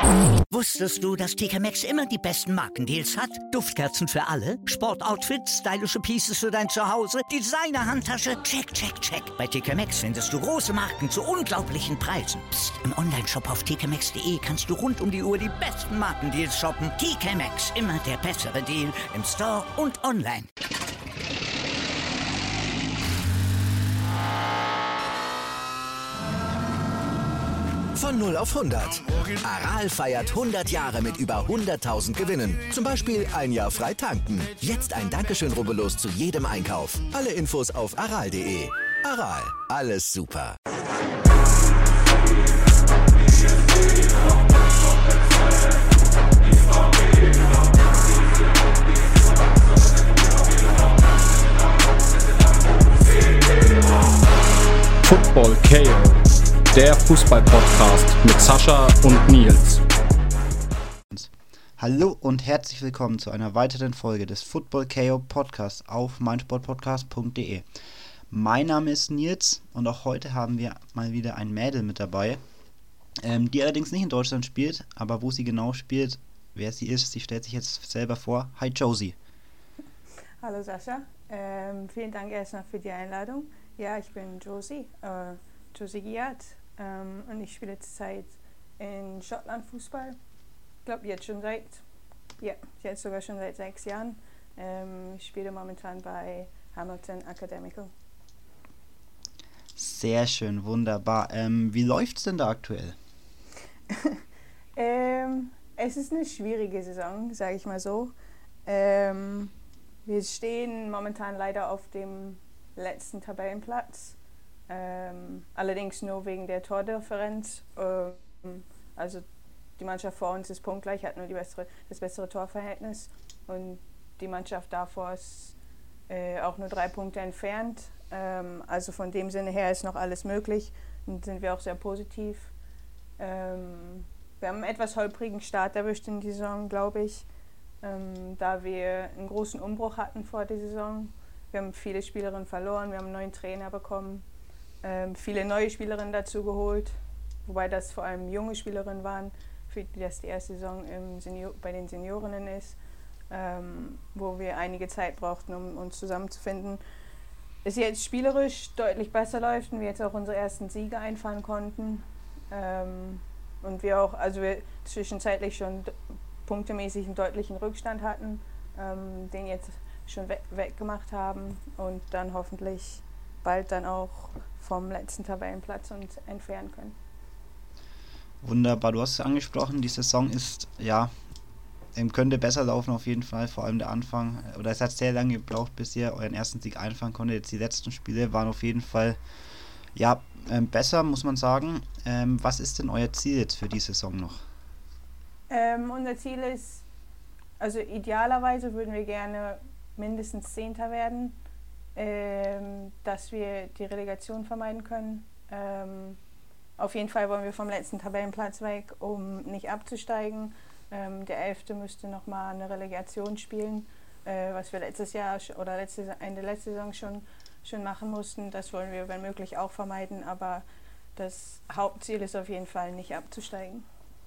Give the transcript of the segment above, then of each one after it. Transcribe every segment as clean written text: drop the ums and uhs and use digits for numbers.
Wusstest du, dass TK Maxx immer die besten Markendeals hat? Duftkerzen für alle, Sportoutfits, stylische Pieces für dein Zuhause, Designer-Handtasche, check, check, check. Bei TK Maxx findest du große Marken zu unglaublichen Preisen. Psst. Im Onlineshop auf tkmaxx.de kannst du rund um die Uhr die besten Markendeals shoppen. TK Maxx, immer der bessere Deal im Store und online. Von 0 auf 100. Aral feiert 100 Jahre mit über 100.000 Gewinnen. Zum Beispiel ein Jahr frei tanken. Jetzt ein Dankeschön, rubbellos zu jedem Einkauf. Alle Infos auf aral.de. Aral, alles super. Football KO, der Fußball-Podcast mit Sascha und Nils. Hallo und herzlich willkommen zu einer weiteren Folge des Football KO Podcasts auf meinsportpodcast.de. Mein Name ist Nils und auch heute haben wir mal wieder ein Mädel mit dabei, die allerdings nicht in Deutschland spielt, aber wo sie genau spielt, wer sie ist, sie stellt sich jetzt selber vor. Hi Josie. Hallo Sascha, vielen Dank erstmal für die Einladung. Ja, ich bin Josie, Josie Giat, und ich spiele zurzeit in Schottland Fußball. Ich glaube jetzt sogar schon seit 6 Jahren. Ich spiele momentan bei Hamilton Academical. Sehr schön, wunderbar. Wie läuft's denn da aktuell? Es ist eine schwierige Saison, sage ich mal so. Wir stehen momentan leider auf dem letzten Tabellenplatz, allerdings nur wegen der Tordifferenz. Also die Mannschaft vor uns ist punktgleich, hat nur das bessere Torverhältnis, und die Mannschaft davor ist auch nur 3 Punkte entfernt. Also von dem Sinne her ist noch alles möglich, und sind wir auch sehr positiv. Wir haben einen etwas holprigen Start erwischt in die Saison, glaube ich, da wir einen großen Umbruch hatten vor der Saison. Wir haben viele Spielerinnen verloren, wir haben einen neuen Trainer bekommen, viele neue Spielerinnen dazu geholt, wobei das vor allem junge Spielerinnen waren, für die das die erste Saison bei den Seniorinnen ist, wo wir einige Zeit brauchten, um uns zusammenzufinden. Es jetzt spielerisch deutlich besser läuft und wir jetzt auch unsere ersten Siege einfahren konnten, und wir zwischenzeitlich schon punktemäßig einen deutlichen Rückstand hatten, den jetzt schon weggemacht haben und dann hoffentlich bald dann auch vom letzten Tabellenplatz uns entfernen können. Wunderbar, du hast es angesprochen, die Saison ist, könnte besser laufen auf jeden Fall, vor allem der Anfang, oder es hat sehr lange gebraucht, bis ihr euren ersten Sieg einfahren konntet. Jetzt die letzten Spiele waren auf jeden Fall, besser, muss man sagen. Was ist denn euer Ziel jetzt für die Saison noch? Unser Ziel ist, also idealerweise würden wir gerne mindestens 10. werden, dass wir die Relegation vermeiden können. Auf jeden Fall wollen wir vom letzten Tabellenplatz weg, um nicht abzusteigen. Der 11. müsste nochmal eine Relegation spielen, was wir letztes Jahr oder Ende letzter Saison schon machen mussten. Das wollen wir, wenn möglich, auch vermeiden, aber das Hauptziel ist auf jeden Fall, nicht abzusteigen.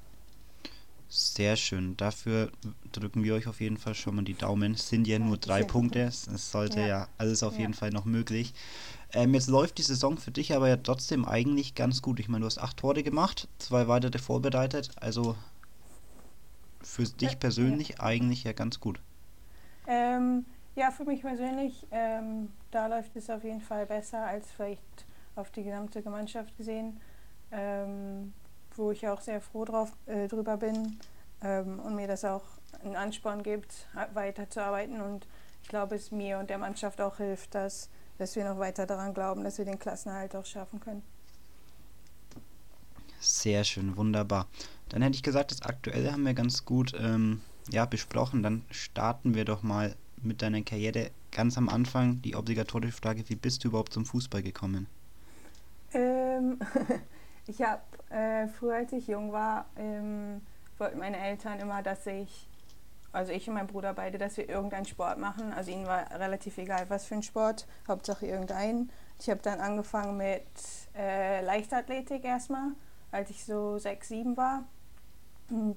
Sehr schön. Dafür drücken wir euch auf jeden Fall schon mal die Daumen. Es sind ja nur 3 Punkte. Es sollte alles auf jeden Fall noch möglich. Jetzt läuft die Saison für dich aber ja trotzdem eigentlich ganz gut. Ich meine, du hast 8 Tore gemacht, 2 weitere vorbereitet. Also für dich persönlich eigentlich ja ganz gut. Für mich persönlich, da läuft es auf jeden Fall besser als vielleicht auf die gesamte Mannschaft gesehen. Wo ich auch sehr froh drüber bin, und mir das auch einen Ansporn gibt, weiterzuarbeiten, und ich glaube, es mir und der Mannschaft auch hilft, dass wir noch weiter daran glauben, dass wir den Klassenerhalt auch schaffen können. Sehr schön, wunderbar. Dann hätte ich gesagt, das Aktuelle haben wir ganz gut besprochen. Dann starten wir doch mal mit deiner Karriere ganz am Anfang. Die obligatorische Frage: Wie bist du überhaupt zum Fußball gekommen? Ich habe früher, als ich jung war, wollten meine Eltern immer, dass ich und mein Bruder beide, dass wir irgendeinen Sport machen. Also ihnen war relativ egal, was für ein Sport, Hauptsache irgendeinen. Ich habe dann angefangen mit Leichtathletik erstmal, als ich so 6, 7 war. Und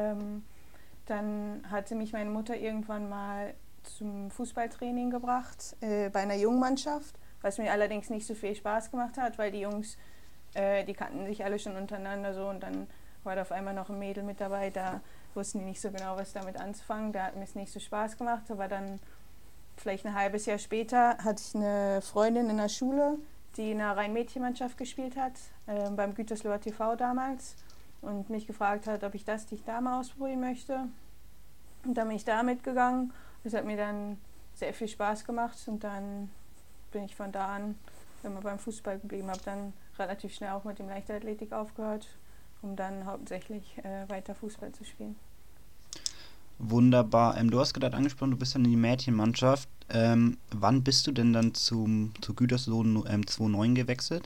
dann hatte mich meine Mutter irgendwann mal zum Fußballtraining gebracht bei einer Jungmannschaft, was mir allerdings nicht so viel Spaß gemacht hat, weil die Jungs, die kannten sich alle schon untereinander so und dann war da auf einmal noch ein Mädel mit dabei, da wussten die nicht so genau, was damit anzufangen, da hat mir es nicht so Spaß gemacht, aber dann vielleicht ein halbes Jahr später hatte ich eine Freundin in der Schule, die in einer Rhein-Mädchen-Mannschaft gespielt hat, beim Gütersloher TV damals und mich gefragt hat, ob ich das nicht da mal ausprobieren möchte. Und dann bin ich da mitgegangen. Das hat mir dann sehr viel Spaß gemacht und dann bin ich von da an immer beim Fußball geblieben, habe dann relativ schnell auch mit dem Leichtathletik aufgehört, um dann hauptsächlich weiter Fußball zu spielen. Wunderbar. Du hast gerade angesprochen, du bist dann in die Mädchenmannschaft. Wann bist du denn dann zu Gütersloh 2009 gewechselt?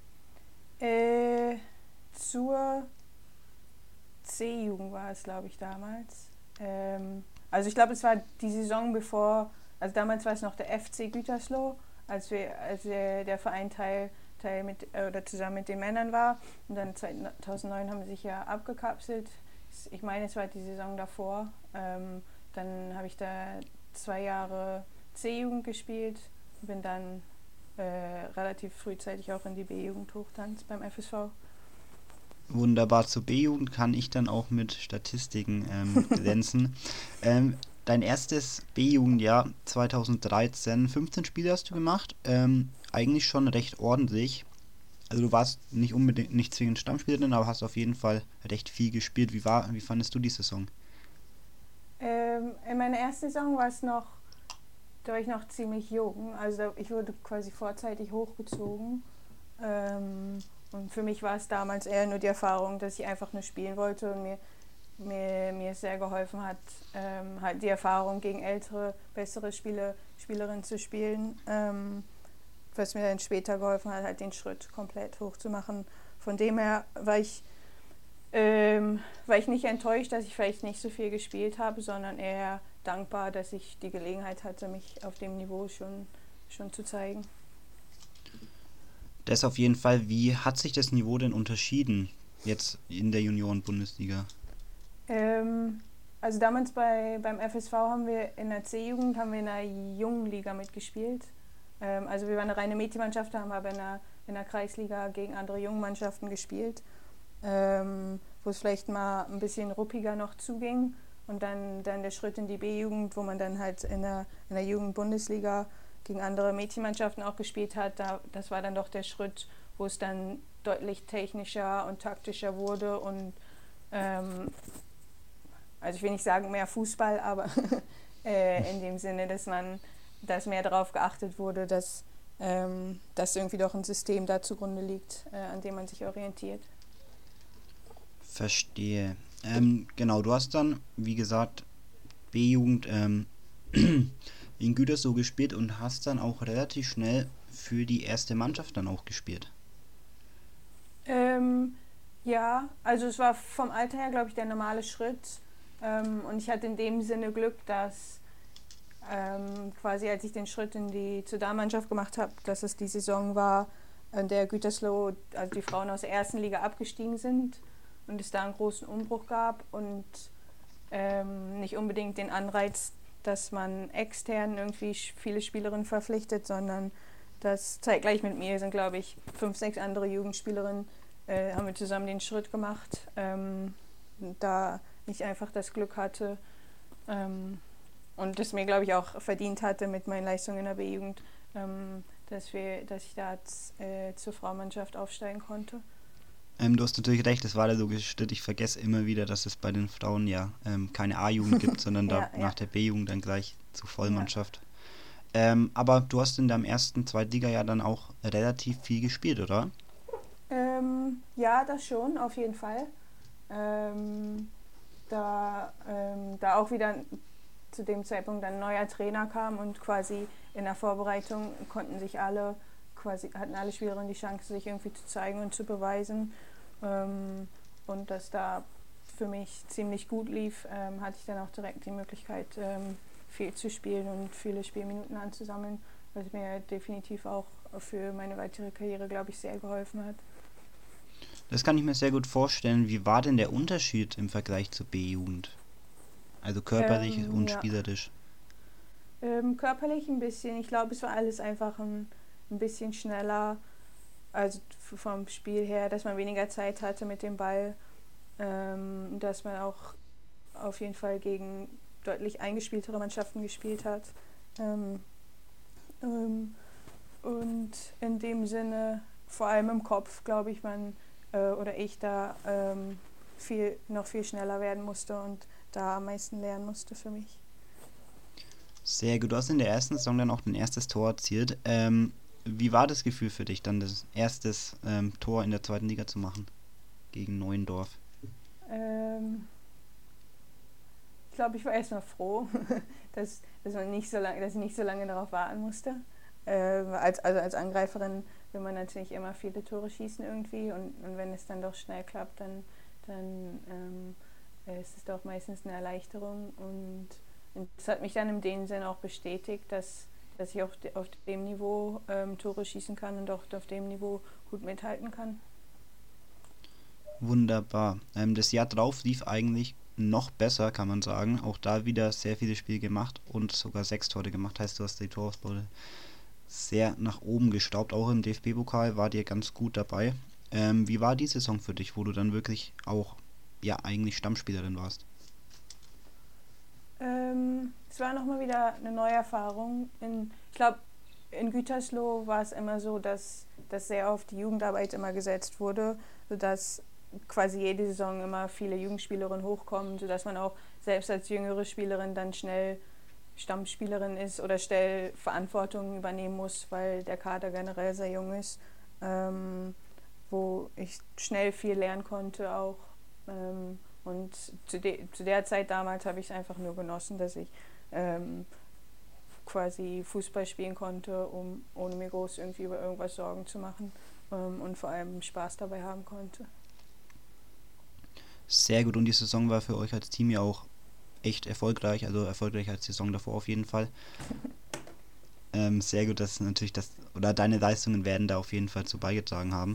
Zur C-Jugend war es, glaube ich, damals. Also ich glaube, es war die Saison bevor, also damals war es noch der FC Gütersloh, als der Verein zusammen mit den Männern war. Und dann 2009 haben sie sich ja abgekapselt. Ich meine, es war die Saison davor. Dann habe ich da 2 Jahre C-Jugend gespielt, bin dann relativ frühzeitig auch in die B-Jugend hoch dann beim FSV. Wunderbar, zur B-Jugend kann ich dann auch mit Statistiken glänzen. Dein erstes B-Jugendjahr 2013, 15 Spiele hast du gemacht, eigentlich schon recht ordentlich. Also du warst nicht zwingend Stammspielerin, aber hast auf jeden Fall recht viel gespielt. Wie fandest du die Saison? In meiner ersten Saison da war ich noch ziemlich jung. Also ich wurde quasi vorzeitig hochgezogen. Und für mich war es damals eher nur die Erfahrung, dass ich einfach nur spielen wollte und mir sehr geholfen hat, halt die Erfahrung gegen ältere, bessere Spielerinnen zu spielen, was mir dann später geholfen hat, halt den Schritt komplett hochzumachen. Von dem her war ich nicht enttäuscht, dass ich vielleicht nicht so viel gespielt habe, sondern eher dankbar, dass ich die Gelegenheit hatte, mich auf dem Niveau schon zu zeigen. Das auf jeden Fall. Wie hat sich das Niveau denn unterschieden jetzt in der Junioren-Bundesliga? Also damals beim FSV haben wir in der C-Jugend in einer jungen Liga mitgespielt. Also wir waren eine reine Mädchenmannschaft, haben aber in der Kreisliga gegen andere Jungmannschaften gespielt, wo es vielleicht mal ein bisschen ruppiger noch zuging. Und dann der Schritt in die B-Jugend, wo man dann halt in der Jugend-Bundesliga gegen andere Mädchenmannschaften auch gespielt hat. Das war dann doch der Schritt, wo es dann deutlich technischer und taktischer wurde und also ich will nicht sagen mehr Fußball, aber in dem Sinne, dass mehr darauf geachtet wurde, dass irgendwie doch ein System da zugrunde liegt, an dem man sich orientiert. Verstehe. Genau, du hast dann, wie gesagt, B-Jugend in Gütersloh gespielt und hast dann auch relativ schnell für die erste Mannschaft dann auch gespielt. Ja, also es war vom Alter her, glaube ich, der normale Schritt. Und ich hatte in dem Sinne Glück, dass quasi als ich den Schritt zur Damenmannschaft gemacht habe, dass es die Saison war, in der Gütersloh, also die Frauen aus der ersten Liga abgestiegen sind und es da einen großen Umbruch gab und nicht unbedingt den Anreiz, dass man extern irgendwie viele Spielerinnen verpflichtet, sondern das zeitgleich mit mir sind, glaube ich, 5, 6 andere Jugendspielerinnen, haben wir zusammen den Schritt gemacht, da ich einfach das Glück hatte und es mir, glaube ich, auch verdient hatte mit meinen Leistungen in der B-Jugend, dass ich da zur Frauenmannschaft aufsteigen konnte. Du hast natürlich recht, das war der logische Schritt. Ich vergesse immer wieder, dass es bei den Frauen ja keine A-Jugend gibt, sondern nach der B-Jugend dann gleich zur Vollmannschaft. Ja. Aber du hast in deinem ersten Zweitliga-Jahr dann auch relativ viel gespielt, oder? Ja, das schon, auf jeden Fall. Da auch wieder zu dem Zeitpunkt ein neuer Trainer kam und quasi in der Vorbereitung hatten alle Spielerinnen die Chance, sich irgendwie zu zeigen und zu beweisen. Und dass da für mich ziemlich gut lief, hatte ich dann auch direkt die Möglichkeit, viel zu spielen und viele Spielminuten anzusammeln, was mir definitiv auch für meine weitere Karriere, glaube ich, sehr geholfen hat. Das kann ich mir sehr gut vorstellen. Wie war denn der Unterschied im Vergleich zur B-Jugend? Also körperlich und Ja. spielerisch. Körperlich ein bisschen. Ich glaube, es war alles einfach ein bisschen schneller, also vom Spiel her, dass man weniger Zeit hatte mit dem Ball, dass man auch auf jeden Fall gegen deutlich eingespieltere Mannschaften gespielt hat. Und in dem Sinne, vor allem im Kopf, glaube ich, ich da noch viel schneller werden musste und da am meisten lernen musste für mich. Sehr gut. Du hast in der ersten Saison dann auch dein erstes Tor erzielt. Wie war das Gefühl für dich, dann das erste Tor in der zweiten Liga zu machen gegen Neuendorf? Ich glaube, ich war erstmal froh, dass ich nicht so lange darauf warten musste. Als Angreiferin will man natürlich immer viele Tore schießen irgendwie und wenn es dann doch schnell klappt, dann ist es doch meistens eine Erleichterung und es hat mich dann in dem Sinne auch bestätigt, dass ich auf dem Niveau Tore schießen kann und auch auf dem Niveau gut mithalten kann. Wunderbar. Das Jahr drauf lief eigentlich noch besser, kann man sagen. Auch da wieder sehr viele Spiele gemacht und sogar 6 Tore gemacht. Heißt, du hast die Torausbeute sehr nach oben gestaubt. Auch im DFB-Pokal war dir ganz gut dabei. Wie war die Saison für dich, wo du dann wirklich auch eigentlich Stammspielerin warst? Es war nochmal wieder eine neue Erfahrung. Ich glaube, in Gütersloh war es immer so, dass sehr auf die Jugendarbeit immer gesetzt wurde, sodass quasi jede Saison immer viele Jugendspielerinnen hochkommen, sodass man auch selbst als jüngere Spielerin dann schnell Stammspielerin ist oder schnell Verantwortung übernehmen muss, weil der Kader generell sehr jung ist, wo ich schnell viel lernen konnte auch. Und zu der Zeit damals habe ich es einfach nur genossen, dass ich quasi Fußball spielen konnte, ohne mir groß irgendwie über irgendwas Sorgen zu machen und vor allem Spaß dabei haben konnte. Sehr gut, und die Saison war für euch als Team ja auch echt erfolgreich, also erfolgreicher als die Saison davor auf jeden Fall. Sehr gut, dass natürlich deine Leistungen werden da auf jeden Fall zu beigetragen haben.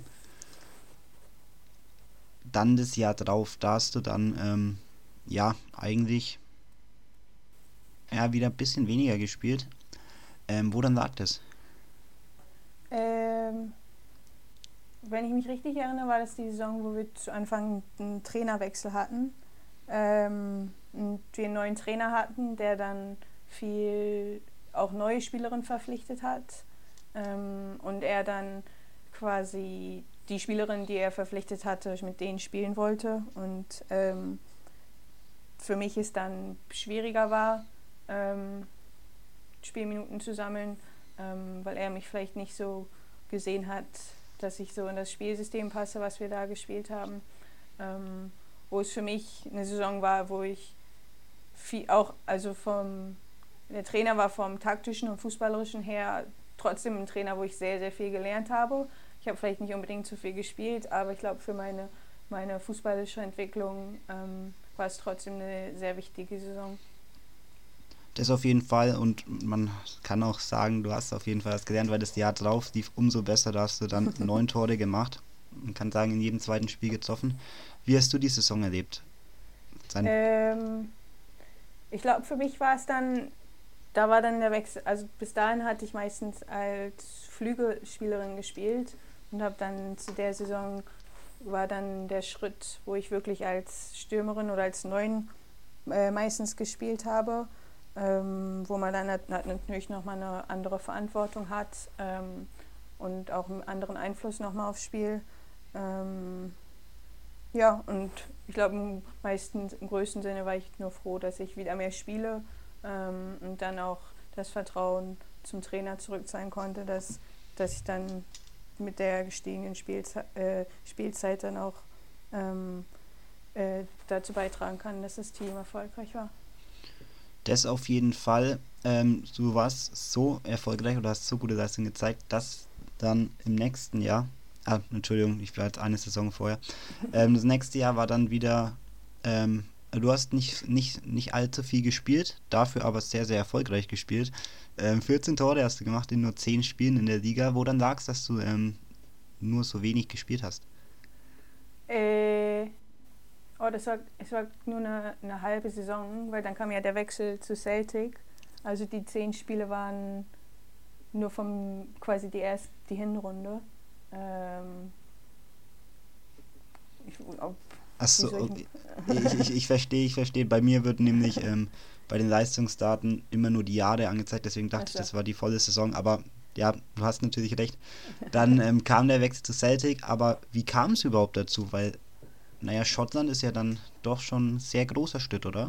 Dann das Jahr drauf, da hast du dann eigentlich wieder ein bisschen weniger gespielt. Woran lag das? Wenn ich mich richtig erinnere, war das die Saison, wo wir zu Anfang einen Trainerwechsel hatten. Und wir einen neuen Trainer hatten, der dann viel auch neue Spielerinnen verpflichtet hat. Und er dann quasi die Spielerinnen, die er verpflichtet hatte, mit denen spielen wollte. Und für mich es dann schwieriger war, Spielminuten zu sammeln, weil er mich vielleicht nicht so gesehen hat, dass ich so in das Spielsystem passe, was wir da gespielt haben. Wo es für mich eine Saison war, wo ich viel auch, also der Trainer war vom taktischen und fußballerischen her trotzdem ein Trainer, wo ich sehr, sehr viel gelernt habe. Ich habe vielleicht nicht unbedingt so viel gespielt, aber ich glaube, für meine fußballische Entwicklung war es trotzdem eine sehr wichtige Saison. Das auf jeden Fall, und man kann auch sagen, du hast auf jeden Fall was gelernt, weil das Jahr drauf lief umso besser, da hast du dann 9 Tore gemacht. Man kann sagen, in jedem zweiten Spiel getroffen. Wie hast du die Saison erlebt? Ich glaube, für mich war es dann, da war dann der Wechsel, also bis dahin hatte ich meistens als Flügelspielerin gespielt und habe dann zu der Saison war dann der Schritt, wo ich wirklich als Stürmerin oder als Neun meistens gespielt habe. Wo man dann natürlich nochmal eine andere Verantwortung hat und auch einen anderen Einfluss nochmal aufs Spiel. Und ich glaube, im größten Sinne war ich nur froh, dass ich wieder mehr spiele und dann auch das Vertrauen zum Trainer zurückzahlen konnte, dass ich dann mit der gestiegenen Spielzeit dann auch dazu beitragen kann, dass das Team erfolgreich war. Das auf jeden Fall. Du warst so erfolgreich oder hast so gute Leistung gezeigt, dass dann im nächsten Jahr, Entschuldigung, ich war jetzt eine Saison vorher, das nächste Jahr war dann wieder, du hast nicht allzu viel gespielt, dafür aber sehr, sehr erfolgreich gespielt. 14 Tore hast du gemacht in nur 10 Spielen in der Liga. Woran lag es, dass du nur so wenig gespielt hast? Es war nur eine halbe Saison, weil dann kam ja der Wechsel zu Celtic. Also die 10 Spiele waren nur quasi die Hinrunde. Achso, okay. Ich verstehe. Bei mir wird nämlich bei den Leistungsdaten immer nur die Jahre angezeigt, deswegen dachte ich, das war die volle Saison, aber ja, du hast natürlich recht. Dann kam der Wechsel zu Celtic, aber wie kam es überhaupt dazu? Weil, naja, Schottland ist ja dann doch schon ein sehr großer Schritt, oder?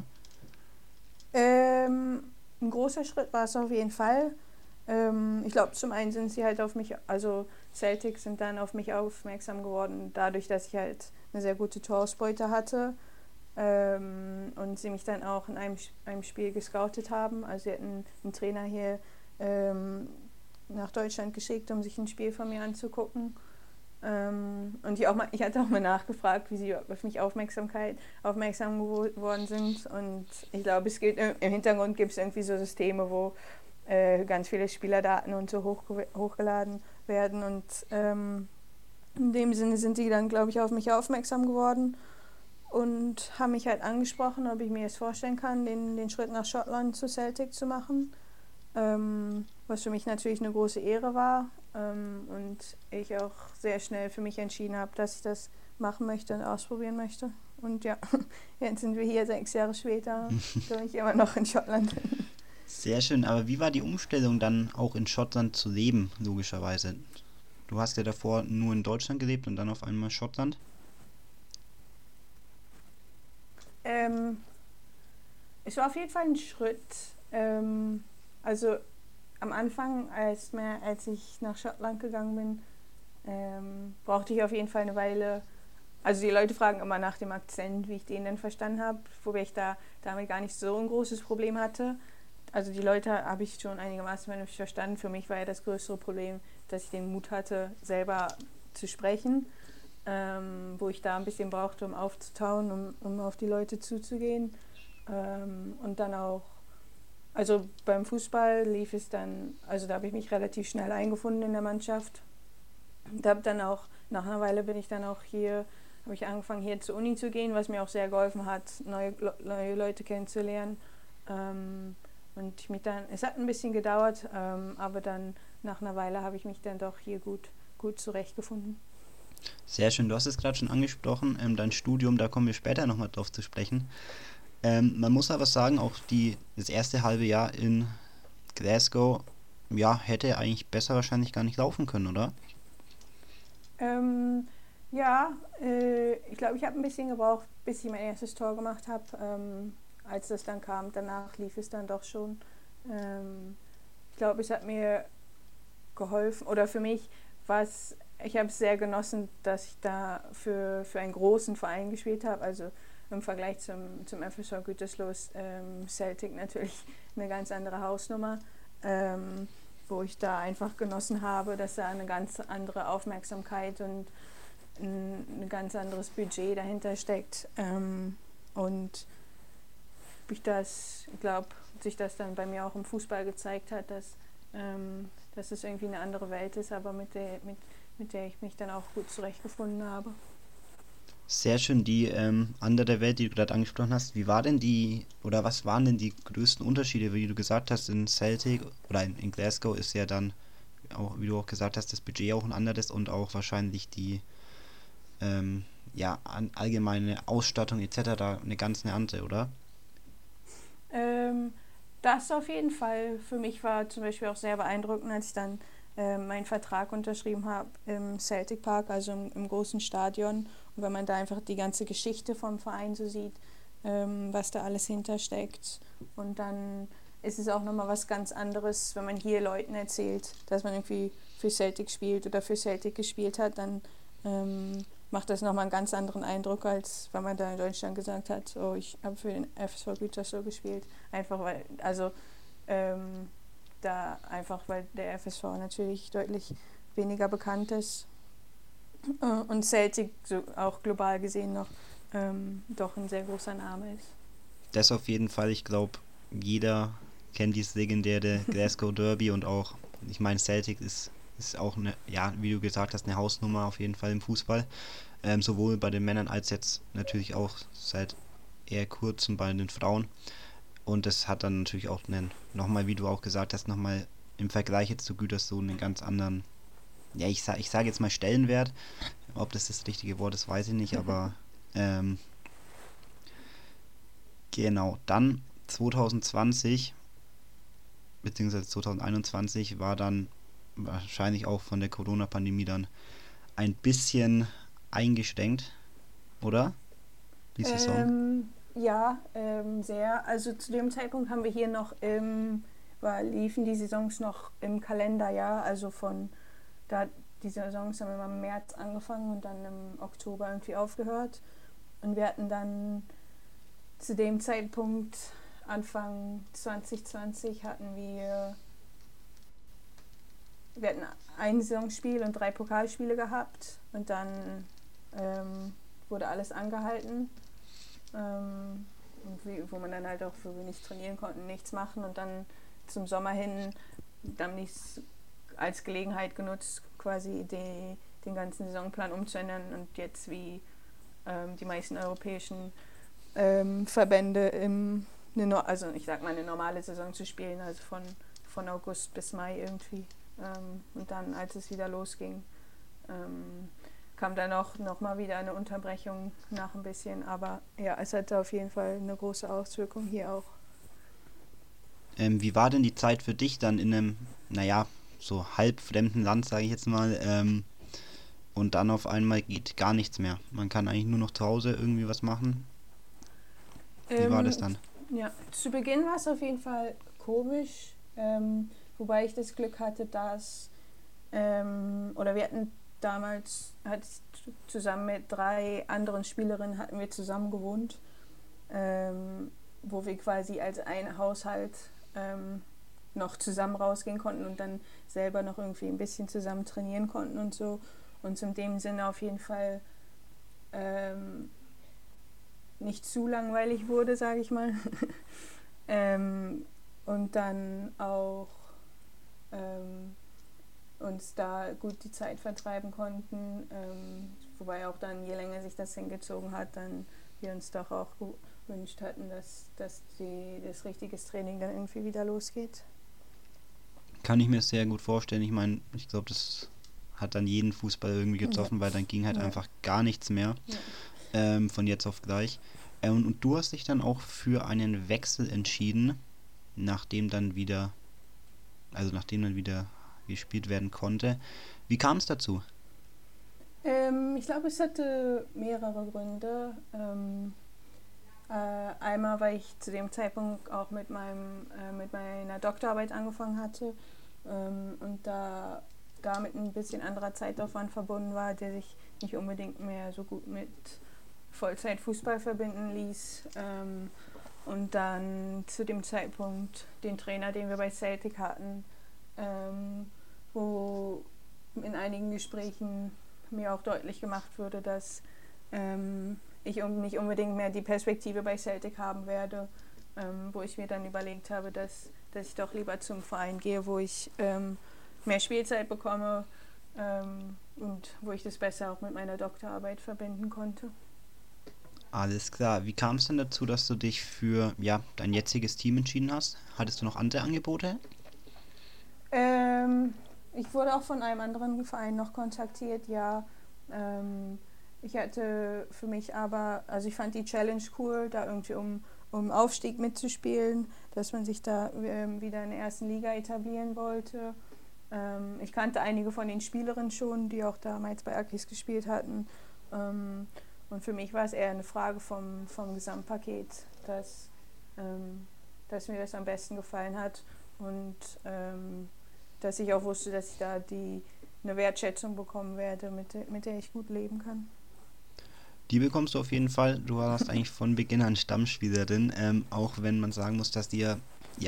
Ein großer Schritt war es auf jeden Fall. Ich glaube, zum einen sind sie halt auf mich, also Celtic sind dann auf mich aufmerksam geworden, dadurch, dass ich halt eine sehr gute Torausbeute hatte und sie mich dann auch in einem Spiel gescoutet haben. Also sie hatten einen Trainer hier nach Deutschland geschickt, um sich ein Spiel von mir anzugucken. Und ich hatte auch mal nachgefragt, wie sie auf mich aufmerksam geworden sind. Und ich glaube, im Hintergrund gibt es irgendwie so Systeme, wo ganz viele Spielerdaten und so hochgeladen werden. Und in dem Sinne sind die dann, glaube ich, auf mich aufmerksam geworden und haben mich halt angesprochen, ob ich mir es vorstellen kann, den Schritt nach Schottland zu Celtic zu machen. Was für mich natürlich eine große Ehre war und ich auch sehr schnell für mich entschieden habe, dass ich das machen möchte und ausprobieren möchte. Und ja, jetzt sind wir hier 6 Jahre später, bin ich immer noch in Schottland. Sehr schön, aber wie war die Umstellung dann auch in Schottland zu leben, logischerweise? Du hast ja davor nur in Deutschland gelebt und dann auf einmal Schottland. Es war auf jeden Fall ein Schritt. Also am Anfang, als ich nach Schottland gegangen bin, brauchte ich auf jeden Fall eine Weile. Also die Leute fragen immer nach dem Akzent, wie ich den denn verstanden habe, wobei ich damit gar nicht so ein großes Problem hatte. Also die Leute habe ich schon einigermaßen vernünftig verstanden. Für mich war ja das größere Problem, dass ich den Mut hatte, selber zu sprechen, wo ich da ein bisschen brauchte, um aufzutauen, um auf die Leute zuzugehen. Und dann auch, also beim Fußball lief es dann, also da habe ich mich relativ schnell eingefunden in der Mannschaft. Da habe dann auch, nach einer Weile habe ich angefangen hier zur Uni zu gehen, was mir auch sehr geholfen hat, neue Leute kennenzulernen. Und es hat ein bisschen gedauert, aber dann nach einer Weile habe ich mich dann doch hier gut zurechtgefunden. Sehr schön, du hast es gerade schon angesprochen, dein Studium, da kommen wir später nochmal drauf zu sprechen. Man muss aber sagen, auch das erste halbe Jahr in Glasgow, ja, hätte eigentlich besser wahrscheinlich gar nicht laufen können, oder? Ich glaube, ich habe ein bisschen gebraucht, bis ich mein erstes Tor gemacht habe. Als das dann kam, danach lief es dann doch schon. Ich glaube, es hat mir geholfen, oder für mich ich habe es sehr genossen, dass ich da für einen großen Verein gespielt habe, also im Vergleich zum FSV Gütersloh ist Celtic natürlich eine ganz andere Hausnummer, wo ich da einfach genossen habe, dass da eine ganz andere Aufmerksamkeit und ein ganz anderes Budget dahinter steckt. Und ich glaube, sich das dann bei mir auch im Fußball gezeigt hat, dass es irgendwie eine andere Welt ist, aber mit der ich mich dann auch gut zurechtgefunden habe. Sehr schön, die andere Welt, die du gerade angesprochen hast, was waren denn die größten Unterschiede, wie du gesagt hast, in Celtic oder in Glasgow ist ja dann, auch, wie du auch gesagt hast, das Budget auch ein anderes und auch wahrscheinlich die allgemeine Ausstattung etc. eine ganz andere, oder? Das auf jeden Fall. Für mich war zum Beispiel auch sehr beeindruckend, als ich dann meinen Vertrag unterschrieben habe im Celtic Park, also im großen Stadion. Und wenn man da einfach die ganze Geschichte vom Verein so sieht, was da alles hintersteckt. Und dann ist es auch nochmal was ganz anderes, wenn man hier Leuten erzählt, dass man irgendwie für Celtic spielt oder für Celtic gespielt hat, dann macht das nochmal einen ganz anderen Eindruck, als wenn man da in Deutschland gesagt hat, oh, ich habe für den FSV Gütersloh gespielt. Einfach weil, weil der FSV natürlich deutlich weniger bekannt ist und Celtic so auch global gesehen noch doch ein sehr großer Name ist. Das auf jeden Fall, ich glaube, jeder kennt dieses legendäre Glasgow Derby und auch, ich meine, Celtic ist auch eine, ja, wie du gesagt hast, eine Hausnummer auf jeden Fall im Fußball. sowohl bei den Männern als jetzt natürlich auch seit eher kurzem bei den Frauen. Und das hat dann natürlich auch nochmal, wie du auch gesagt hast, nochmal im Vergleich jetzt zu Gütersloh einen ganz anderen, ja, ich sage jetzt mal Stellenwert. Ob das richtige Wort ist, weiß ich nicht, aber genau. Dann 2020 beziehungsweise 2021 war dann wahrscheinlich auch von der Corona-Pandemie dann ein bisschen eingeschränkt, oder? Die Saison? Ja, sehr. Also zu dem Zeitpunkt haben wir hier noch liefen die Saisons noch im Kalenderjahr, also die Saisons haben immer im März angefangen und dann im Oktober irgendwie aufgehört. Und wir hatten dann zu dem Zeitpunkt, Anfang 2020, hatten wir hatten ein Saisonspiel und 3 Pokalspiele gehabt und dann wurde alles angehalten. Wo man dann halt auch, wo wir nicht trainieren konnten, nichts machen und dann zum Sommer hin dann nichts als Gelegenheit genutzt, quasi den ganzen Saisonplan umzuändern und jetzt wie die meisten europäischen Verbände also ich sag mal eine normale Saison zu spielen, also von August bis Mai irgendwie. Und dann, als es wieder losging, kam dann auch noch mal wieder eine Unterbrechung nach ein bisschen, aber ja, es hatte auf jeden Fall eine große Auswirkung hier auch. Wie war denn die Zeit für dich dann in einem, naja, so halb fremden Land, sage ich jetzt mal, und dann auf einmal geht gar nichts mehr? Man kann eigentlich nur noch zu Hause irgendwie was machen. Wie war das dann? Ja, zu Beginn war es auf jeden Fall komisch, wobei ich das Glück hatte, dass, oder wir hatten damals, zusammen mit 3 anderen Spielerinnen hatten wir zusammen gewohnt, wo wir quasi als ein Haushalt noch zusammen rausgehen konnten und dann selber noch irgendwie ein bisschen zusammen trainieren konnten und so. Und in dem Sinne auf jeden Fall nicht zu langweilig wurde, sage ich mal. Und dann auch uns da gut die Zeit vertreiben konnten, wobei auch dann, je länger sich das hingezogen hat, dann wir uns doch auch gewünscht hatten, dass das richtige Training dann irgendwie wieder losgeht. Kann ich mir sehr gut vorstellen. Ich meine, ich glaube, das hat dann jeden Fußball irgendwie getroffen, weil dann ging halt einfach gar nichts mehr von jetzt auf gleich. Und du hast dich dann auch für einen Wechsel entschieden, nachdem dann wieder gespielt werden konnte. Wie kam es dazu? Ich glaube, es hatte mehrere Gründe. Einmal, weil ich zu dem Zeitpunkt auch mit meiner Doktorarbeit angefangen hatte und damit ein bisschen anderer Zeitaufwand verbunden war, der sich nicht unbedingt mehr so gut mit Vollzeit-Fußball verbinden ließ. Und dann zu dem Zeitpunkt den Trainer, den wir bei Celtic hatten, wo in einigen Gesprächen mir auch deutlich gemacht wurde, dass ich nicht unbedingt mehr die Perspektive bei Celtic haben werde, wo ich mir dann überlegt habe, dass ich doch lieber zum Verein gehe, wo ich mehr Spielzeit bekomme und wo ich das besser auch mit meiner Doktorarbeit verbinden konnte. Alles klar. Wie kam es denn dazu, dass du dich für dein jetziges Team entschieden hast? Hattest du noch andere Angebote? Ich wurde auch von einem anderen Verein noch kontaktiert, ja. Ich hatte für mich ich fand die Challenge cool, da irgendwie um Aufstieg mitzuspielen, dass man sich da wieder in der ersten Liga etablieren wollte. Ich kannte einige von den Spielerinnen schon, die auch damals bei Akis gespielt hatten. Und für mich war es eher eine Frage vom Gesamtpaket, dass mir das am besten gefallen hat und dass ich auch wusste, dass ich da eine Wertschätzung bekommen werde, mit der ich gut leben kann. Die bekommst du auf jeden Fall. Du warst eigentlich von Beginn an Stammspielerin, auch wenn man sagen muss, dass dir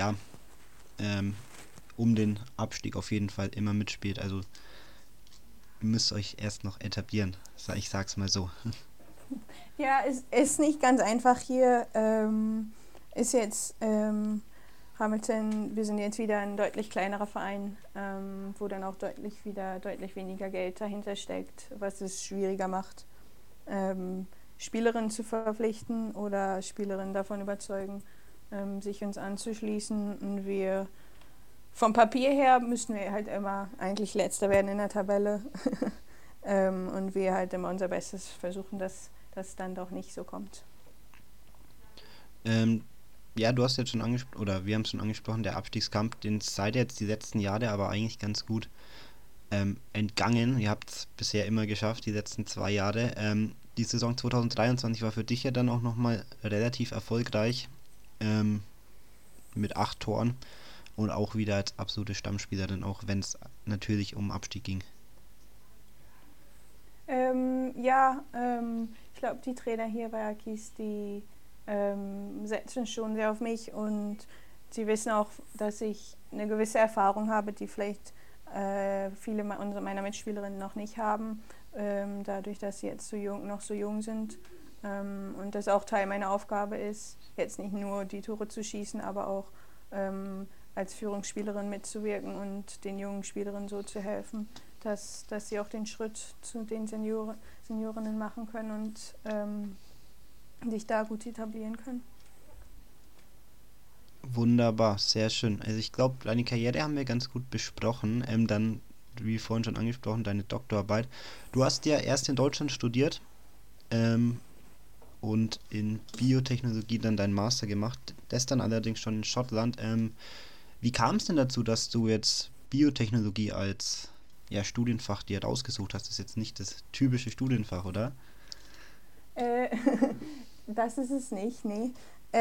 um den Abstieg auf jeden Fall immer mitspielt. Also ihr müsst euch erst noch etablieren. Ich sag's mal so. Ja, es ist nicht ganz einfach hier. Ist jetzt Hamilton, wir sind jetzt wieder ein deutlich kleinerer Verein, wo dann auch deutlich weniger Geld dahinter steckt, was es schwieriger macht. Spielerinnen zu verpflichten oder Spielerinnen davon überzeugen, sich uns anzuschließen. Und wir vom Papier her müssten wir halt immer eigentlich Letzter werden in der Tabelle. Und wir halt immer unser Bestes versuchen, dass das dann doch nicht so kommt. Ja, du hast jetzt schon angesprochen, oder wir haben es schon angesprochen, der Abstiegskampf, den seid ihr jetzt die letzten Jahre aber eigentlich ganz gut entgangen. Ihr habt es bisher immer geschafft, die letzten 2 Jahre. Die Saison 2023 war für dich ja dann auch nochmal relativ erfolgreich, mit 8 Toren und auch wieder als absolute Stammspielerin, auch wenn es natürlich um Abstieg ging. Ich glaube, die Trainer hier bei Akis, die setzen schon sehr auf mich und sie wissen auch, dass ich eine gewisse Erfahrung habe, die vielleicht viele meiner Mitspielerinnen noch nicht haben, dadurch, dass sie jetzt noch so jung sind und das auch Teil meiner Aufgabe ist, jetzt nicht nur die Tore zu schießen, aber auch als Führungsspielerin mitzuwirken und den jungen Spielerinnen so zu helfen, dass sie auch den Schritt zu den Seniorinnen machen können und sich da gut etablieren können. Wunderbar, sehr schön. Also ich glaube, deine Karriere haben wir ganz gut besprochen. Dann, wie vorhin schon angesprochen, deine Doktorarbeit. Du hast ja erst in Deutschland studiert und in Biotechnologie dann deinen Master gemacht. Das dann allerdings schon in Schottland. Wie kam es denn dazu, dass du jetzt Biotechnologie als Studienfach dir rausgesucht hast? Das ist jetzt nicht das typische Studienfach, oder? Das ist es nicht, nee.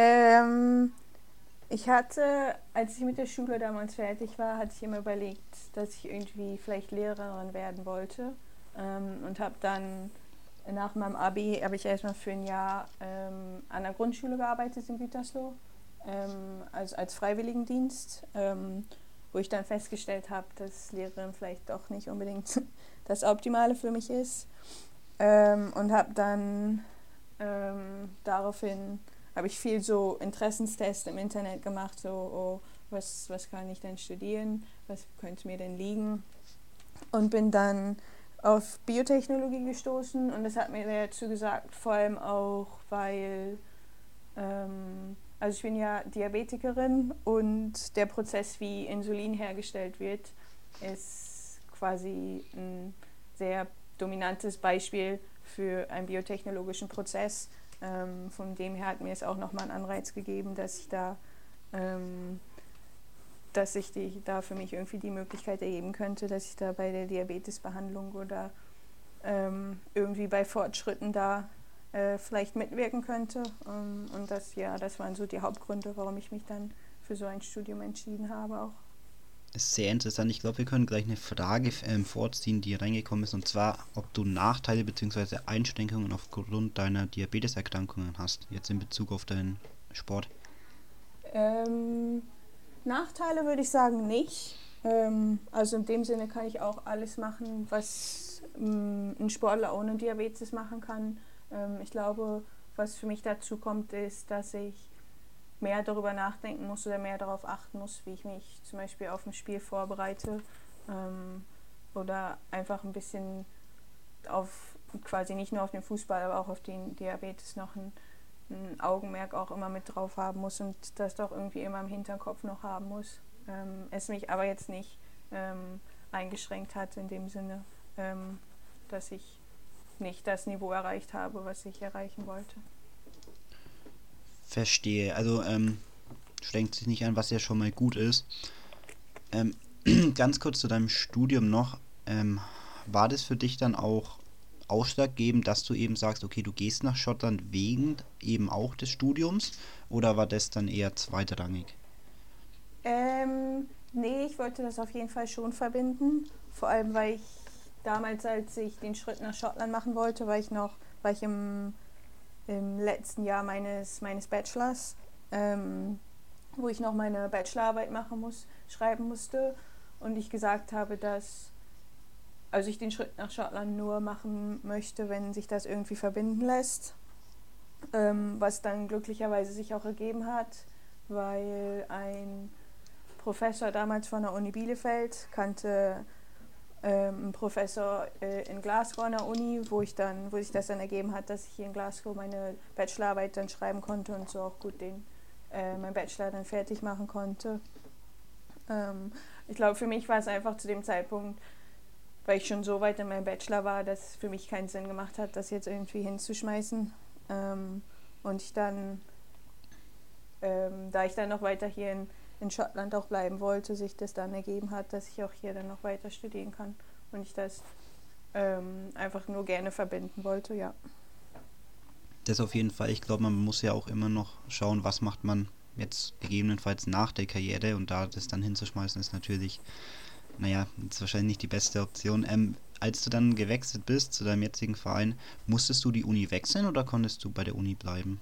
Ich hatte, als ich mit der Schule damals fertig war, hatte ich immer überlegt, dass ich irgendwie vielleicht Lehrerin werden wollte und habe dann nach meinem Abi habe ich erstmal für ein Jahr an der Grundschule gearbeitet in Gütersloh, also als Freiwilligendienst, wo ich dann festgestellt habe, dass Lehrerin vielleicht doch nicht unbedingt das Optimale für mich ist und habe dann daraufhin habe ich viel so Interessenstests im Internet gemacht, so was kann ich denn studieren, was könnte mir denn liegen und bin dann auf Biotechnologie gestoßen und das hat mir dazu gesagt, vor allem auch, weil also ich bin ja Diabetikerin und der Prozess, wie Insulin hergestellt wird, ist quasi ein sehr dominantes Beispiel für einen biotechnologischen Prozess. Von dem her hat mir es auch nochmal einen Anreiz gegeben, dass ich da für mich irgendwie die Möglichkeit ergeben könnte, dass ich da bei der Diabetesbehandlung oder irgendwie bei Fortschritten da vielleicht mitwirken könnte. Und das waren so die Hauptgründe, warum ich mich dann für so ein Studium entschieden habe auch. Das ist sehr interessant. Ich glaube, wir können gleich eine Frage vorziehen, die reingekommen ist, und zwar, ob du Nachteile bzw. Einschränkungen aufgrund deiner Diabeteserkrankungen hast, jetzt in Bezug auf deinen Sport. Nachteile würde ich sagen nicht. Also in dem Sinne kann ich auch alles machen, was ein Sportler ohne Diabetes machen kann. Ich glaube, was für mich dazu kommt, ist, dass ich mehr darüber nachdenken muss oder mehr darauf achten muss, wie ich mich zum Beispiel auf ein Spiel vorbereite oder einfach ein bisschen quasi nicht nur auf den Fußball, aber auch auf den Diabetes noch ein Augenmerk auch immer mit drauf haben muss und das doch irgendwie immer im Hinterkopf noch haben muss. Es mich aber jetzt nicht eingeschränkt hat in dem Sinne, dass ich nicht das Niveau erreicht habe, was ich erreichen wollte. Verstehe. Also schränkt sich nicht an, was ja schon mal gut ist. Ganz kurz zu deinem Studium noch. War das für dich dann auch ausschlaggebend, dass du eben sagst, okay, du gehst nach Schottland wegen eben auch des Studiums, oder war das dann eher zweitrangig? Nee, ich wollte das auf jeden Fall schon verbinden. Vor allem, weil ich damals, als ich den Schritt nach Schottland machen wollte, war ich im letzten Jahr meines Bachelors, wo ich noch meine Bachelorarbeit schreiben musste und ich gesagt habe, dass ich den Schritt nach Schottland nur machen möchte, wenn sich das irgendwie verbinden lässt, was dann glücklicherweise sich auch ergeben hat, weil ein Professor damals von der Uni Bielefeld kannte einen Professor in Glasgow an der Uni, wo sich das dann ergeben hat, dass ich hier in Glasgow meine Bachelorarbeit dann schreiben konnte und so auch gut meinen Bachelor dann fertig machen konnte. Ich glaube, für mich war es einfach zu dem Zeitpunkt, weil ich schon so weit in meinem Bachelor war, dass es für mich keinen Sinn gemacht hat, das jetzt irgendwie hinzuschmeißen. Und ich dann, da ich dann noch weiter hier in Schottland auch bleiben wollte, sich das dann ergeben hat, dass ich auch hier dann noch weiter studieren kann. Und ich das einfach nur gerne verbinden wollte, ja. Das auf jeden Fall. Ich glaube, man muss ja auch immer noch schauen, was macht man jetzt gegebenenfalls nach der Karriere, und da das dann hinzuschmeißen ist natürlich, ist wahrscheinlich nicht die beste Option. Als du dann gewechselt bist zu deinem jetzigen Verein, musstest du die Uni wechseln oder konntest du bei der Uni bleiben?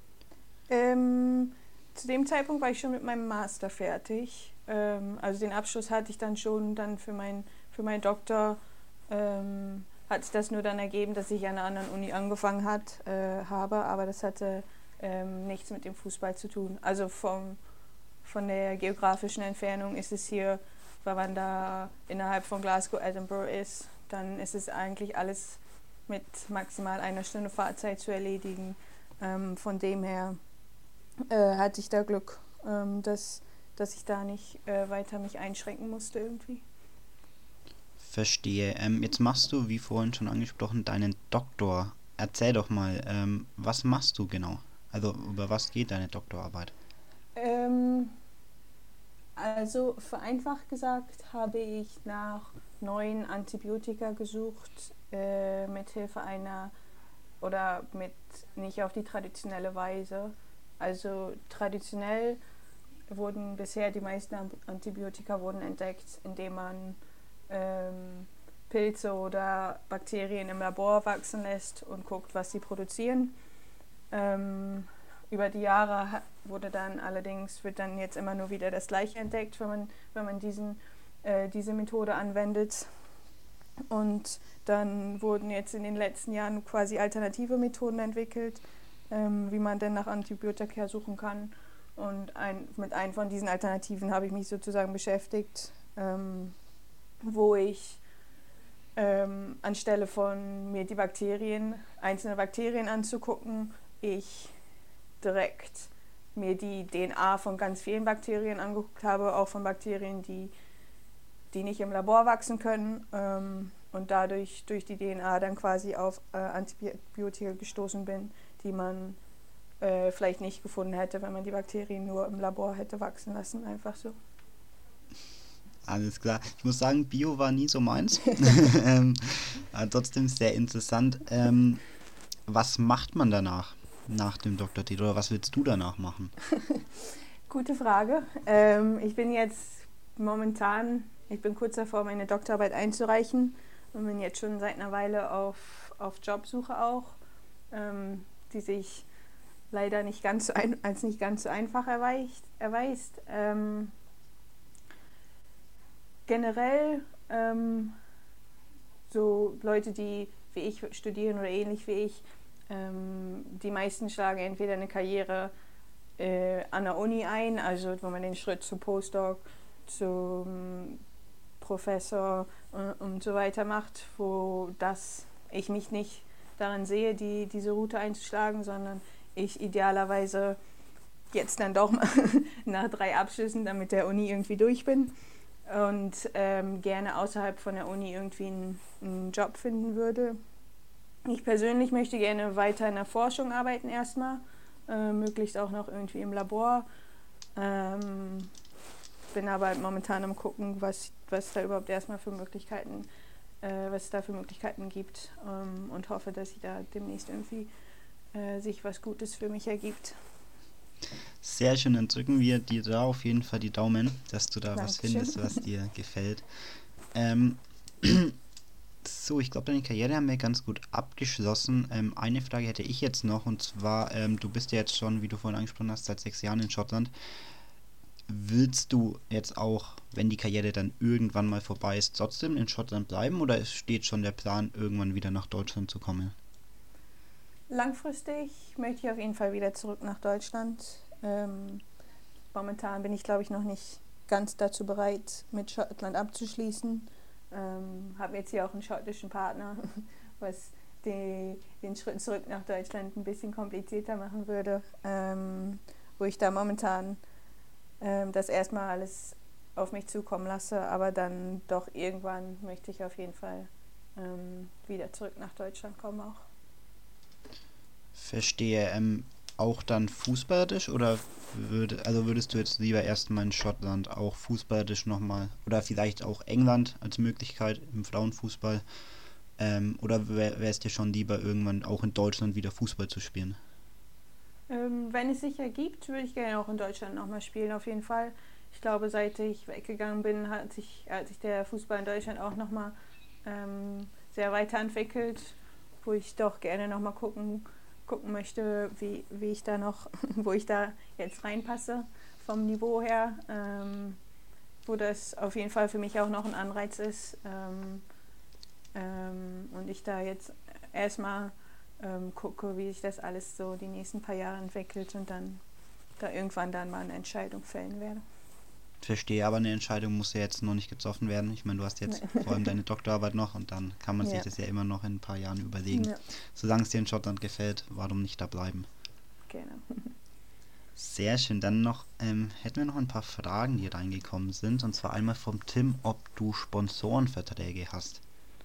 Zu dem Zeitpunkt war ich schon mit meinem Master fertig. Also den Abschluss hatte ich dann schon, dann für meinen Doktor hat sich das nur dann ergeben, dass ich an einer anderen Uni angefangen habe, aber das hatte nichts mit dem Fußball zu tun. Also von der geografischen Entfernung ist es hier, weil man da innerhalb von Glasgow, Edinburgh ist, dann ist es eigentlich alles mit maximal 1 Stunde Fahrzeit zu erledigen. Von dem her hatte ich da Glück, dass ich da nicht weiter mich einschränken musste irgendwie. Verstehe. Jetzt machst du, wie vorhin schon angesprochen, deinen Doktor. Erzähl doch mal, was machst du genau? Also über was geht deine Doktorarbeit? Also vereinfacht gesagt habe ich nach neuen Antibiotika gesucht, mithilfe nicht auf die traditionelle Weise. Also traditionell wurden bisher die meisten Antibiotika entdeckt, indem man Pilze oder Bakterien im Labor wachsen lässt und guckt, was sie produzieren. Über die Jahre wird dann jetzt immer nur wieder das Gleiche entdeckt, wenn man diese Methode anwendet. Und dann wurden jetzt in den letzten Jahren quasi alternative Methoden entwickelt, wie man denn nach Antibiotika suchen kann. Und mit einem von diesen Alternativen habe ich mich sozusagen beschäftigt, wo ich anstelle von mir einzelne Bakterien anzugucken, ich direkt mir die DNA von ganz vielen Bakterien angeguckt habe, auch von Bakterien, die nicht im Labor wachsen können, und dadurch durch die DNA dann quasi auf Antibiotika gestoßen bin, die man vielleicht nicht gefunden hätte, wenn man die Bakterien nur im Labor hätte wachsen lassen, einfach so. Alles klar. Ich muss sagen, Bio war nie so meins. Aber trotzdem sehr interessant. Was macht man danach, nach dem Doktortitel, oder was willst du danach machen? Gute Frage. Ich bin kurz davor, meine Doktorarbeit einzureichen und bin jetzt schon seit einer Weile auf Jobsuche auch, die sich leider nicht ganz so einfach erweist. Generell so Leute, die wie ich studieren oder ähnlich wie ich, die meisten schlagen entweder eine Karriere an der Uni ein, also wo man den Schritt zum Postdoc, zum Professor und so weiter macht, ich mich nicht darin sehe, diese Route einzuschlagen, sondern ich idealerweise jetzt dann doch mal nach 3 Abschlüssen dann mit der Uni irgendwie durch bin und gerne außerhalb von der Uni irgendwie einen Job finden würde. Ich persönlich möchte gerne weiter in der Forschung arbeiten erstmal, möglichst auch noch irgendwie im Labor. Bin aber momentan am gucken, was da überhaupt erstmal für Möglichkeiten, was es da für Möglichkeiten gibt, und hoffe, dass da demnächst irgendwie sich was Gutes für mich ergibt. Sehr schön, dann drücken wir dir da auf jeden Fall die Daumen, dass du da was Dankeschön. findest, was dir gefällt. So, ich glaube, deine Karriere haben wir ganz gut abgeschlossen. Eine Frage hätte ich jetzt noch, und zwar, du bist ja jetzt schon, wie du vorhin angesprochen hast, seit 6 Jahren in Schottland. Willst du jetzt auch, wenn die Karriere dann irgendwann mal vorbei ist, trotzdem in Schottland bleiben, oder steht schon der Plan, irgendwann wieder nach Deutschland zu kommen? Langfristig möchte ich auf jeden Fall wieder zurück nach Deutschland. Momentan bin ich, glaube ich, noch nicht ganz dazu bereit, mit Schottland abzuschließen. Habe jetzt hier auch einen schottischen Partner, was den Schritt zurück nach Deutschland ein bisschen komplizierter machen würde, wo ich da momentan das erstmal alles auf mich zukommen lasse, aber dann doch irgendwann möchte ich auf jeden Fall wieder zurück nach Deutschland kommen auch. Verstehe. Auch dann fußballerisch oder würdest du jetzt lieber erstmal in Schottland auch fußballerisch nochmal oder vielleicht auch England als Möglichkeit im Frauenfußball oder wäre es dir schon lieber irgendwann auch in Deutschland wieder Fußball zu spielen? Wenn es sich ergibt, würde ich gerne auch in Deutschland nochmal spielen, auf jeden Fall. Ich glaube, seit ich weggegangen bin, hat sich der Fußball in Deutschland auch nochmal sehr weiterentwickelt, wo ich doch gerne nochmal gucken möchte, wie ich da noch, wo ich da jetzt reinpasse vom Niveau her, wo das auf jeden Fall für mich auch noch ein Anreiz ist und ich da jetzt erstmal gucke, wie sich das alles so die nächsten paar Jahre entwickelt und dann da irgendwann dann mal eine Entscheidung fällen werde. Verstehe, aber eine Entscheidung muss ja jetzt noch nicht getroffen werden. Ich meine, du hast jetzt vor allem deine Doktorarbeit noch und dann kann man sich das ja immer noch in ein paar Jahren überlegen. Ja. Solange es dir in Schottland gefällt, warum nicht da bleiben? Genau. Sehr schön. Dann noch hätten wir noch ein paar Fragen, die reingekommen sind. Und zwar einmal vom Tim, ob du Sponsorenverträge hast.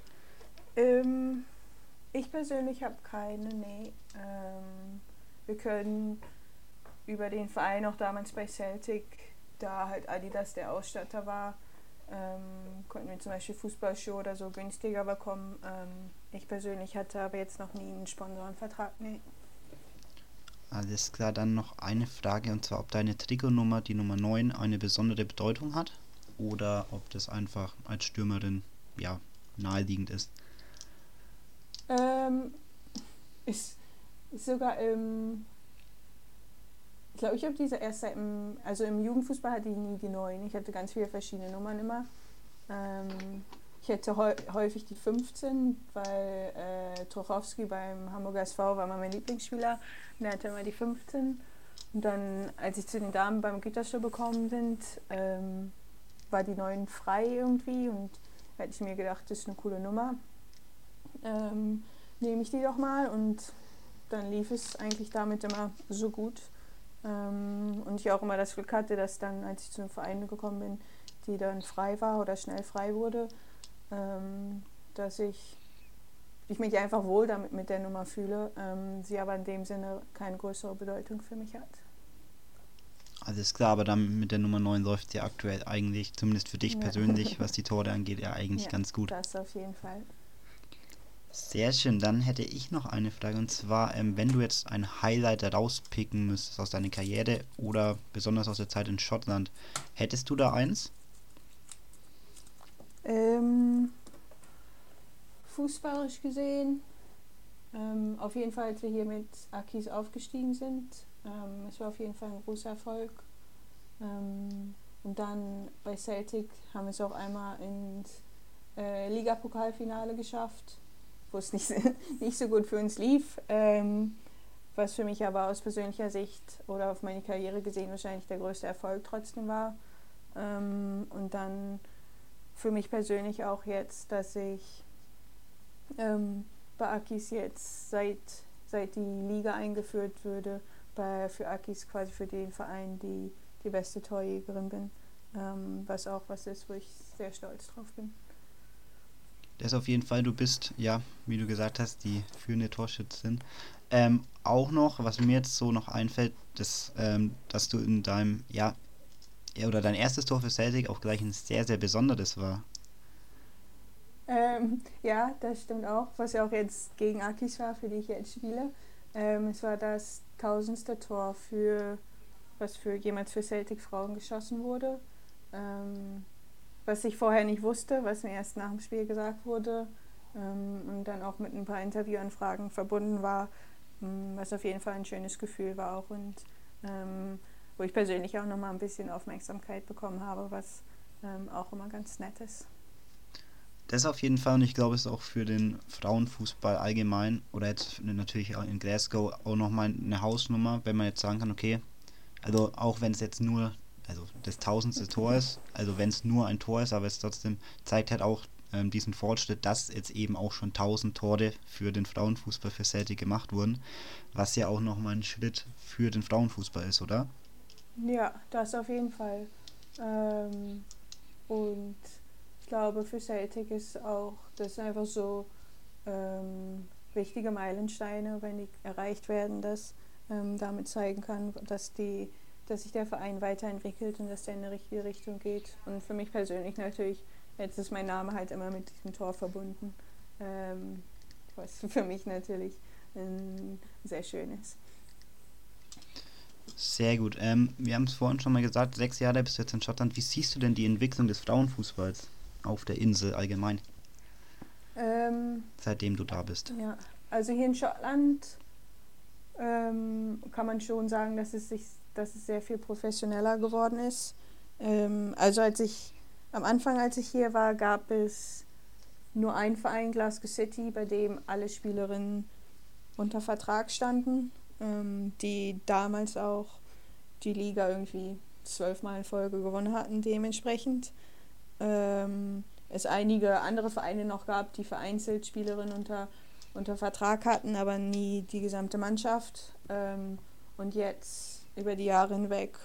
Ich persönlich habe keine, nee. Wir können über den Verein auch damals bei Celtic, da halt Adidas der Ausstatter war, konnten wir zum Beispiel Fußballschuhe oder so günstiger bekommen. Ich persönlich hatte aber jetzt noch nie einen Sponsorenvertrag, nee. Alles klar, dann noch eine Frage, und zwar ob deine Trikotnummer, die Nummer 9, eine besondere Bedeutung hat oder ob das einfach als Stürmerin ja naheliegend ist. Ist sogar ich glaube, ich habe diese erst im Jugendfußball hatte ich nie die 9. Ich hatte ganz viele verschiedene Nummern immer. Ich hätte häufig die 15, weil Trochowski beim Hamburger SV war mal mein Lieblingsspieler. Und der hatte immer die 15. Und dann, als ich zu den Damen beim Gütersloh gekommen bin, war die 9 frei irgendwie. Und da hätte ich mir gedacht, das ist eine coole Nummer. Nehme ich die doch mal. Und dann lief es eigentlich damit immer so gut. Und ich auch immer das Glück hatte, dass dann, als ich zu einem Verein gekommen bin, die dann frei war oder schnell frei wurde, dass ich mich einfach wohl damit mit der Nummer fühle, sie aber in dem Sinne keine größere Bedeutung für mich hat. Alles klar, aber dann mit der Nummer 9 läuft ja aktuell eigentlich, zumindest für dich persönlich, was die Tore angeht, ja eigentlich ganz gut. Das auf jeden Fall. Sehr schön, dann hätte ich noch eine Frage, und zwar, wenn du jetzt ein Highlight rauspicken müsstest aus deiner Karriere oder besonders aus der Zeit in Schottland, hättest du da eins? Fußballerisch gesehen, auf jeden Fall, als wir hier mit Acquis aufgestiegen sind, es war auf jeden Fall ein großer Erfolg. Und dann bei Celtic haben wir es auch einmal ins Ligapokalfinale geschafft, wo es nicht so gut für uns lief, was für mich aber aus persönlicher Sicht oder auf meine Karriere gesehen wahrscheinlich der größte Erfolg trotzdem war. Und dann für mich persönlich auch jetzt, dass ich bei Acquis jetzt seit die Liga eingeführt würde, für Acquis quasi für den Verein die beste Torjägerin bin, was auch was ist, wo ich sehr stolz drauf bin. Das auf jeden Fall, du bist, ja, wie du gesagt hast, die führende Torschützin. Auch noch, was mir jetzt so noch einfällt, dass du in deinem, oder dein erstes Tor für Celtic auch gleich ein sehr, sehr besonderes war. Ja, das stimmt auch, was ja auch jetzt gegen Acquis war, für die ich jetzt spiele. Es war das 1000. Tor, was jemals für Celtic Frauen geschossen wurde. Was ich vorher nicht wusste, was mir erst nach dem Spiel gesagt wurde und dann auch mit ein paar Interviewanfragen verbunden war, was auf jeden Fall ein schönes Gefühl war auch und wo ich persönlich auch nochmal ein bisschen Aufmerksamkeit bekommen habe, was auch immer ganz nett ist. Das auf jeden Fall, und ich glaube, es ist auch für den Frauenfußball allgemein oder jetzt natürlich auch in Glasgow auch nochmal eine Hausnummer, wenn man jetzt sagen kann, okay, also auch wenn es jetzt nur das 1000. Tor ist, also wenn es nur ein Tor ist, aber es trotzdem zeigt halt auch diesen Fortschritt, dass jetzt eben auch schon 1000 Tore für den Frauenfußball für Celtic gemacht wurden, was ja auch nochmal ein Schritt für den Frauenfußball ist, oder? Ja, das auf jeden Fall. Und ich glaube, für Celtic ist auch das einfach so wichtige Meilensteine, wenn die erreicht werden, dass damit zeigen kann, dass sich der Verein weiterentwickelt und dass der in die richtige Richtung geht. Und für mich persönlich natürlich, jetzt ist mein Name halt immer mit diesem Tor verbunden, was für mich natürlich sehr schön ist. Sehr gut. Wir haben es vorhin schon mal gesagt, 6 Jahre bist du jetzt in Schottland. Wie siehst du denn die Entwicklung des Frauenfußballs auf der Insel allgemein? Seitdem du da bist. Ja, also hier in Schottland kann man schon sagen, dass es sehr viel professioneller geworden ist. Also am Anfang, als ich hier war, gab es nur einen Verein, Glasgow City, bei dem alle Spielerinnen unter Vertrag standen, die damals auch die Liga irgendwie 12-mal in Folge gewonnen hatten, dementsprechend. Es einige andere Vereine noch gab, die vereinzelt Spielerinnen unter Vertrag hatten, aber nie die gesamte Mannschaft. Und jetzt über die Jahre hinweg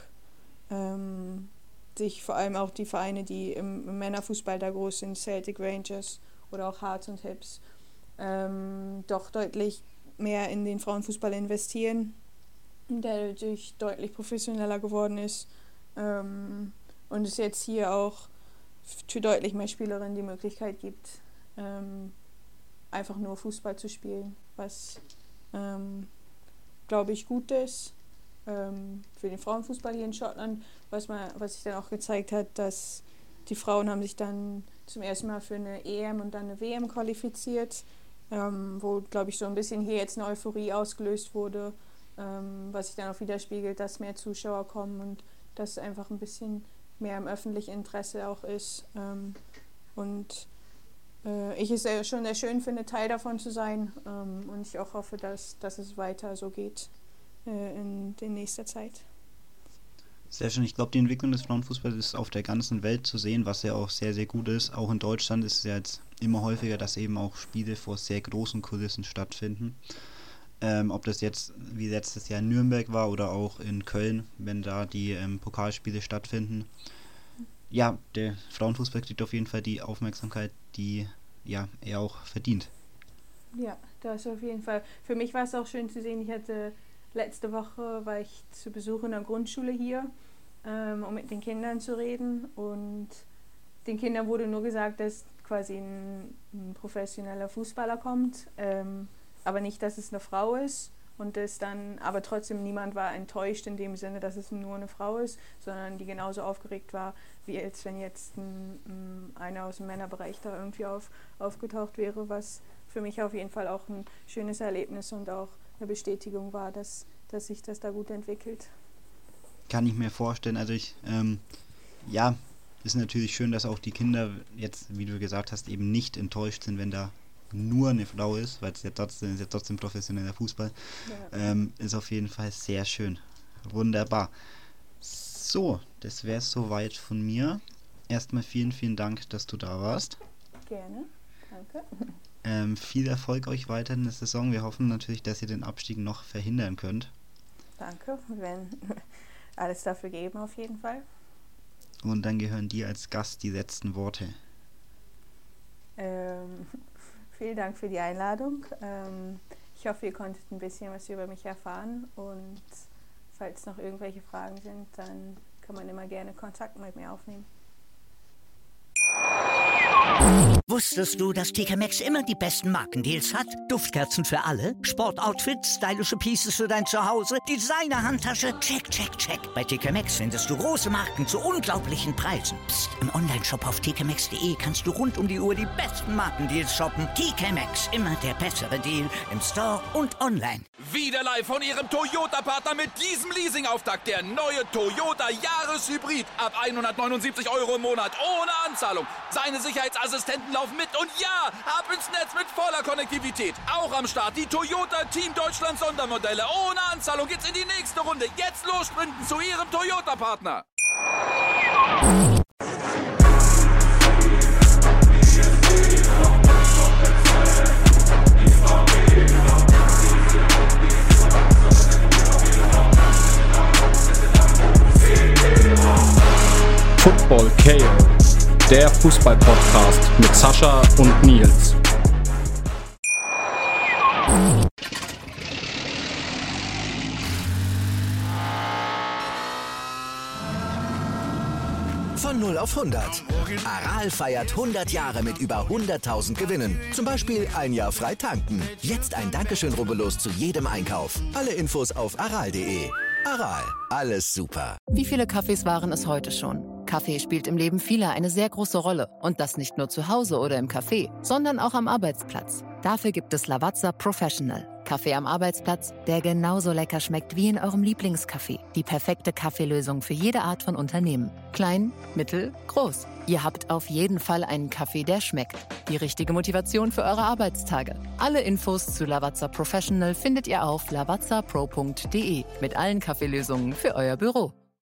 sich vor allem auch die Vereine, die im Männerfußball da groß sind, Celtic, Rangers oder auch Hearts und Hibs, doch deutlich mehr in den Frauenfußball investieren, der natürlich deutlich professioneller geworden ist. Und es jetzt hier auch für deutlich mehr Spielerinnen die Möglichkeit gibt, einfach nur Fußball zu spielen, was, glaube ich, gut ist für den Frauenfußball hier in Schottland, was sich dann auch gezeigt hat, dass die Frauen haben sich dann zum ersten Mal für eine EM und dann eine WM qualifiziert, wo, glaube ich, so ein bisschen hier jetzt eine Euphorie ausgelöst wurde, was sich dann auch widerspiegelt, dass mehr Zuschauer kommen und dass einfach ein bisschen mehr im öffentlichen Interesse auch ist. Und ich es schon sehr schön finde, Teil davon zu sein, und ich auch hoffe, dass es weiter so geht in nächster Zeit. Sehr schön. Ich glaube, die Entwicklung des Frauenfußballs ist auf der ganzen Welt zu sehen, was ja auch sehr, sehr gut ist. Auch in Deutschland ist es ja jetzt immer häufiger, dass eben auch Spiele vor sehr großen Kulissen stattfinden. Ob das jetzt wie letztes Jahr in Nürnberg war oder auch in Köln, wenn da die Pokalspiele stattfinden. Ja, der Frauenfußball kriegt auf jeden Fall die Aufmerksamkeit, die ja er auch verdient. Ja, das auf jeden Fall. Für mich war es auch schön zu sehen, letzte Woche war ich zu Besuch in der Grundschule hier, um mit den Kindern zu reden, und den Kindern wurde nur gesagt, dass quasi ein professioneller Fußballer kommt, aber nicht, dass es eine Frau ist, und aber trotzdem niemand war enttäuscht in dem Sinne, dass es nur eine Frau ist, sondern die genauso aufgeregt war, wie als wenn jetzt einer aus dem Männerbereich da irgendwie aufgetaucht wäre, was für mich auf jeden Fall auch ein schönes Erlebnis und auch eine Bestätigung war, dass sich das da gut entwickelt. Kann ich mir vorstellen. Also ist natürlich schön, dass auch die Kinder jetzt, wie du gesagt hast, eben nicht enttäuscht sind, wenn da nur eine Frau ist, weil es ja trotzdem professioneller Fußball. Ja. Ist auf jeden Fall sehr schön. Wunderbar. So, das wäre es soweit von mir. Erstmal vielen, vielen Dank, dass du da warst. Gerne, danke. Viel Erfolg euch weiter in der Saison. Wir hoffen natürlich, dass ihr den Abstieg noch verhindern könnt. Danke, wir werden alles dafür geben auf jeden Fall. Und dann gehören dir als Gast die letzten Worte. Vielen Dank für die Einladung. Ich hoffe, ihr konntet ein bisschen was über mich erfahren, und falls noch irgendwelche Fragen sind, dann kann man immer gerne Kontakt mit mir aufnehmen. Wusstest du, dass TK Maxx immer die besten Markendeals hat? Duftkerzen für alle, Sportoutfits, stylische Pieces für dein Zuhause, Designer-Handtasche, check, check, check. Bei TK Maxx findest du große Marken zu unglaublichen Preisen. Psst. Im Onlineshop auf tkmaxx.de kannst du rund um die Uhr die besten Markendeals shoppen. TK Maxx, immer der bessere Deal im Store und online. Wieder live von Ihrem Toyota-Partner mit diesem Leasing-Auftakt. Der neue Toyota Jahreshybrid. Ab 179 € im Monat. Ohne Anzahlung. Seine Sicherheitsassistenten laufen mit. Und ja, ab ins Netz mit voller Konnektivität. Auch am Start die Toyota Team Deutschland Sondermodelle. Ohne Anzahlung geht's in die nächste Runde. Jetzt los sprinten zu Ihrem Toyota-Partner. Football KO, der Fußball-Podcast mit Sascha und Nils. Von 0 auf 100. Aral feiert 100 Jahre mit über 100.000 Gewinnen. Zum Beispiel ein Jahr frei tanken. Jetzt ein Dankeschön, rubbellos zu jedem Einkauf. Alle Infos auf aral.de. Aral, alles super. Wie viele Kaffees waren es heute schon? Kaffee spielt im Leben vieler eine sehr große Rolle. Und das nicht nur zu Hause oder im Café, sondern auch am Arbeitsplatz. Dafür gibt es Lavazza Professional. Kaffee am Arbeitsplatz, der genauso lecker schmeckt wie in eurem Lieblingscafé. Die perfekte Kaffeelösung für jede Art von Unternehmen. Klein, mittel, groß. Ihr habt auf jeden Fall einen Kaffee, der schmeckt. Die richtige Motivation für eure Arbeitstage. Alle Infos zu Lavazza Professional findet ihr auf lavazzapro.de mit allen Kaffeelösungen für euer Büro.